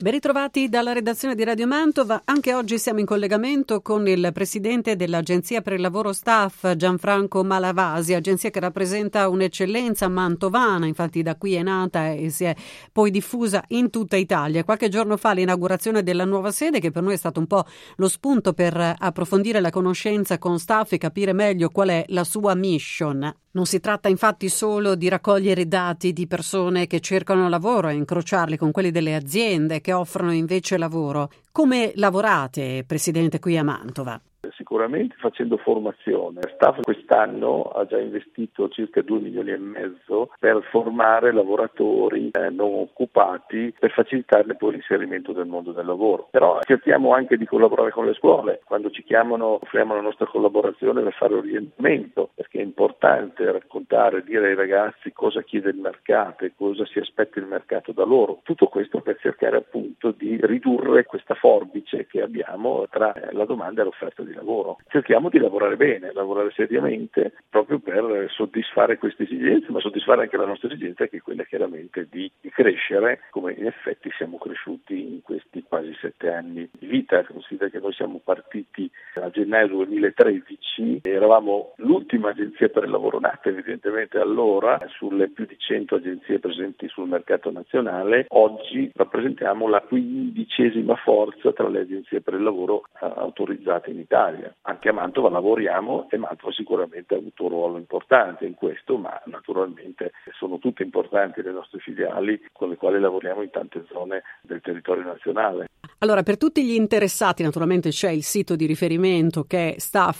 Ben ritrovati dalla redazione di Radio Mantova. Anche oggi siamo in collegamento con il presidente dell'Agenzia per il Lavoro Staff, Gianfranco Malavasi, agenzia che rappresenta un'eccellenza mantovana, infatti da qui è nata e si è poi diffusa in tutta Italia. Qualche giorno fa l'inaugurazione della nuova sede, che per noi è stato un po' lo spunto per approfondire la conoscenza con Staff e capire meglio qual è la sua mission. Non si tratta infatti solo di raccogliere dati di persone che cercano lavoro e incrociarli con quelli delle aziende che offrono invece lavoro. Come lavorate, Presidente, qui a Mantova? Sicuramente facendo formazione. Staff quest'anno ha già investito circa 2,5 milioni per formare lavoratori non occupati per facilitarne poi l'inserimento del mondo del lavoro. Però cerchiamo anche di collaborare con le scuole. Quando ci chiamano offriamo la nostra collaborazione per fare orientamento, perché è importante raccontare, dire ai ragazzi cosa chiede il mercato e cosa si aspetta il mercato da loro. Tutto questo per cercare appunto di ridurre questa forbice che abbiamo tra la domanda e l'offerta di lavoro. Cerchiamo di lavorare bene, lavorare seriamente proprio per soddisfare queste esigenze, ma soddisfare anche la nostra esigenza, che è quella chiaramente di crescere, come in effetti siamo cresciuti in questi quasi 7 anni di vita. Considera che noi siamo partiti a gennaio 2013, eravamo l'ultima agenzia per il lavoro nata evidentemente allora, sulle più di 100 agenzie presenti sul mercato nazionale. Oggi rappresentiamo la 15ª forza tra le agenzie per il lavoro autorizzate in Italia. Anche a Mantova lavoriamo e Mantova sicuramente ha avuto un ruolo importante in questo, ma naturalmente sono tutte importanti le nostre filiali con le quali lavoriamo in tante zone del territorio nazionale. Allora, per tutti gli interessati naturalmente c'è il sito di riferimento che è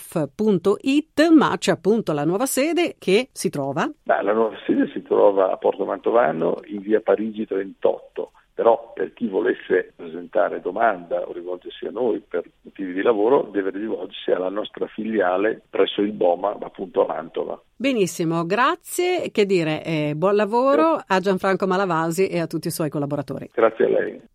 staff.it, ma c'è appunto la nuova sede che si trova? La nuova sede si trova a Porto Mantovano in via Parigi 38. Però per chi volesse presentare domanda o rivolgersi a noi per motivi di lavoro deve rivolgersi alla nostra filiale presso il BOMA, appunto a Mantova. Benissimo, grazie. Che dire, buon lavoro a Gianfranco Malavasi e a tutti i suoi collaboratori. Grazie a lei.